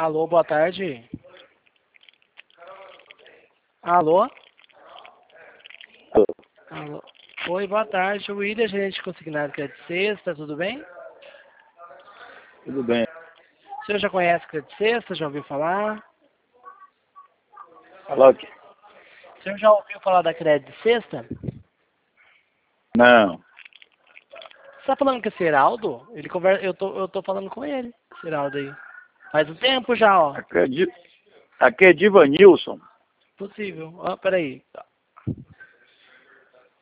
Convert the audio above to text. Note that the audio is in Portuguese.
Alô, boa tarde. Alô? Alô. Alô? Oi, boa tarde. O William, gerente consignado Crédito Sexta, tudo bem? Tudo bem. O senhor já conhece Crédito Sexta? Já ouviu falar? Falar o quê? O senhor já ouviu falar da Crédito Sexta? Não. Você tá falando com esse Heraldo? Ele conversa, eu tô falando com ele, esse Heraldo aí. Faz um tempo já, ó. Aqui é Divanilson. Possível. Ó, peraí.